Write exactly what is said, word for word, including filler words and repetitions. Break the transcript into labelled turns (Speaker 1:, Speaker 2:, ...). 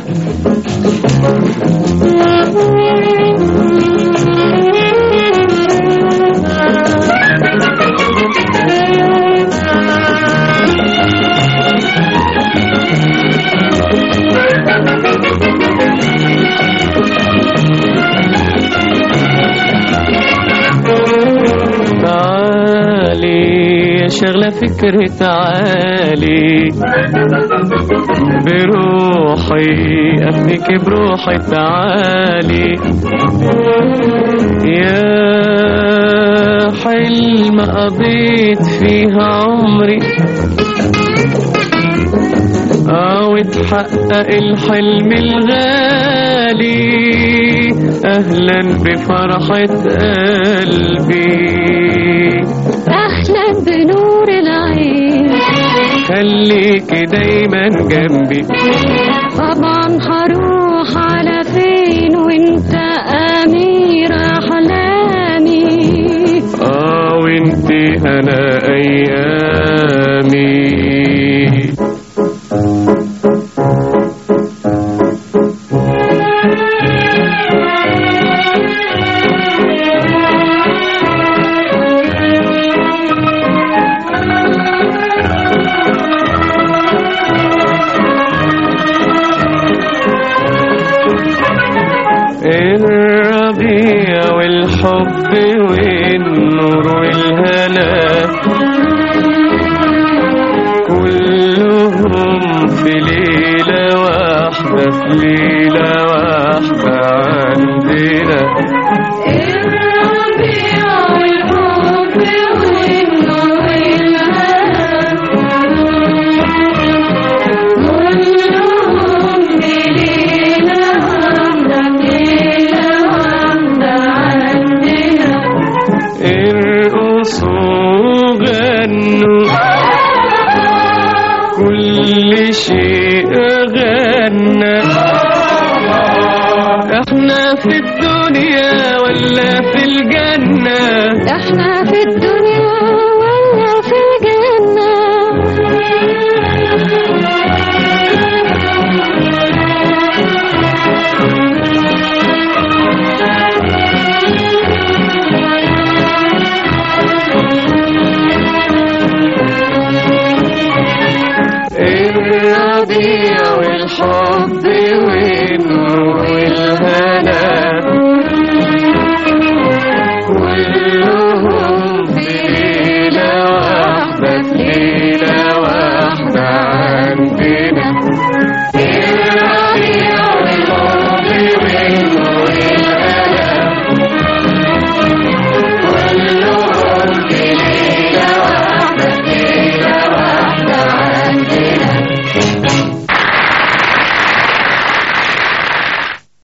Speaker 1: شغلة فكرة تعالي بروحي أفنيك بروحي تعالي يا حلم قضيت فيها عمري أو اتحقق الحلم الغالي أهلا بفرحة قلبي
Speaker 2: أهلا بنور العين
Speaker 1: خليكي دايما جنبي
Speaker 2: طبعا هروح على فين وانت أمير أحلامي
Speaker 1: آه وانتي أنا أيامي الربيع والحب والنور والهنا كلهم في ليلة واحدة في ليلة واحدة عندنا
Speaker 2: الربيع والحب والنور والهنا كلهم في ليلة
Speaker 1: ارقصوا غنوا كل شيء غنى احنا في الدنيا ولا في الجنة
Speaker 2: احنا في الدنيا